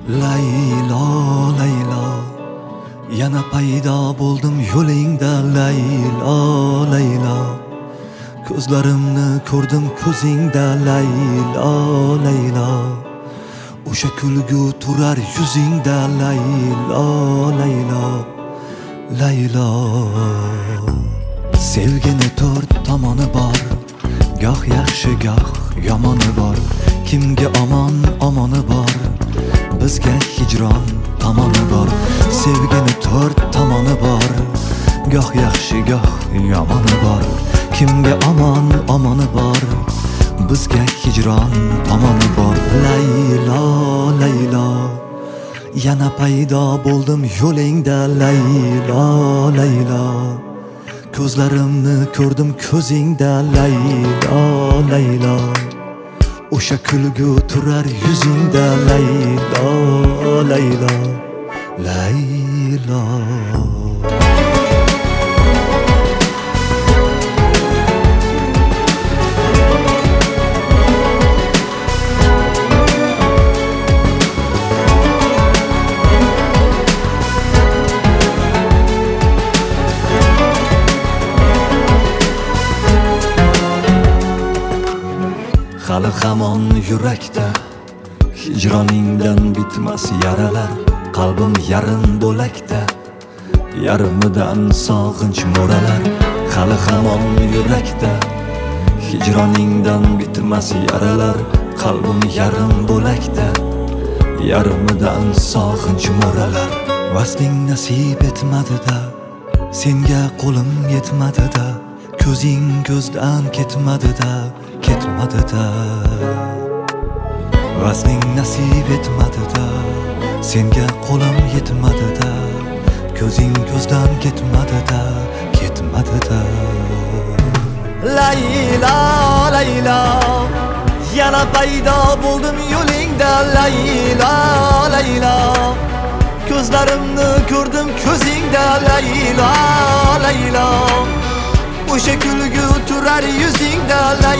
Laylo, Laylo, yana paydo bo'ldim yo'lingda. Laylo, Laylo, ko'zlarimni ko'rdim ko'zingda. Laylo, Laylo, o'sha kulgu turar yuzingda. Laylo, Laylo, Laylo. Sevgini to'rt tomoni bor, goh yaxshi goh yomoni bor. Kimga omon omoni bor, bizga hijron tomoni bor. Sevgini to'rt tomoni bor, goh yaxshi goh yomoni bor. Kimga omon omoni bor, bizga hijron tomoni bor. Laylo, Laylo, yana paydo bo'ldim yo'lingda. Laylo, Laylo, ko'zlarimni ko'rdim ko'zingda. Laylo, Laylo, o'sha kulgu turar yuzingda. Laylo, Laylo, Laylo. Hali hamon yurakda hijroningdan bitmas yaralar. Qalbim yarim bo'lakda, yarimidan sog'inch mo'ralar. Hali hamon yurakda hijroningdan bitmas yaralar. Qalbim yarim bo'lakda, yarimidan sog'inch mo'ralar. Vasling nasib etmadi-da, senga qo'lim yetmadi-da. Ko'zing ko'zdan ketmadi-da, ketmadi-da. Vasling nasib etmadi-da, senga qo'lim yetmadi-da. Ko'zing ko'zdan ketmadi-da, ketmadi-da. Laylo, Laylo, yana paydo bo'ldim yo'lingda. Laylo, Laylo, ko'zlarimni ko'rdim ko'zingda. Laylo, Laylo, o'sha kulgu turar yuzingda.